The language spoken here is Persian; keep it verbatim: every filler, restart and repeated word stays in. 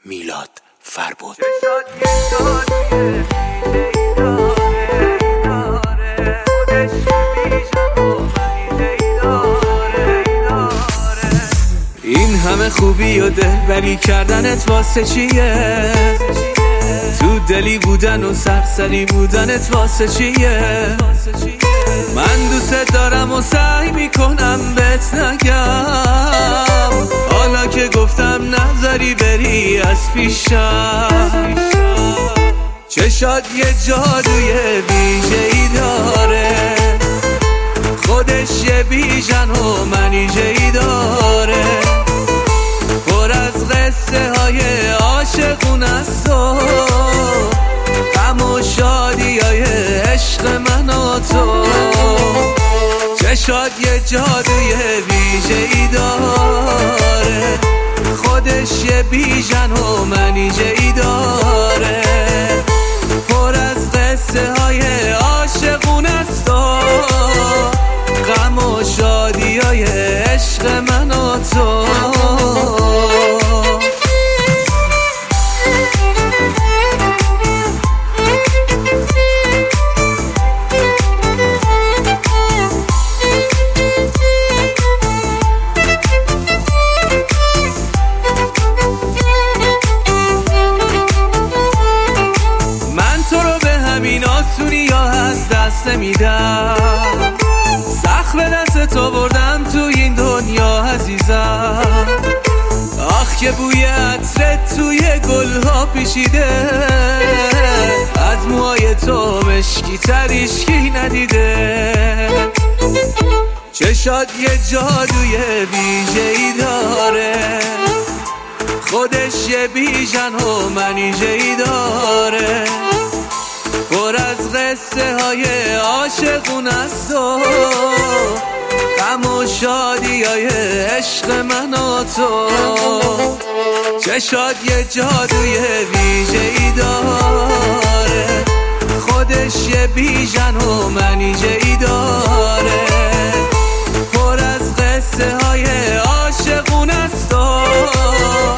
میلاد فربود. این همه خوبی و دلبری کردنت واسه چیه؟ تو دلی بودن و سرسری بودنت واسه چیه؟ من دوست دارم و سعی میکنم بهت نگم، حالا که گفتم نذاری بری از پیشم. چشات یه جادوی ویژه‌ای داره، خودش یه بیژن و منیژه‌ای داره، پر از قصه های عاشقون است و غم و شادی های عشق من و تو. چشات یه جادوی ویژه‌ای داره، خودش یه بیژن و منیژه‌ای داره، پر از قصه های عاشقون است و غم و شادی های عشق من و تو. این آسونی یا از دست نمیدم، سخت به دست تو بردم تو این دنیا عزیزم. آخ که بوی عطرت توی گلها پیچیده، از موهای تو مشکی تر هیچکی ندیده. چشات یه جادوی ویژه‌ای داره، خودش یه بیژن و منیژه‌ای داره، پر از قصه های عاشقون است و غم و شادی های عشق من و تو. چشات یه جادوی ویژه‌ای داره، خودش یه بیژن و منیژه‌ای داره، پر از قصه های عاشقون است و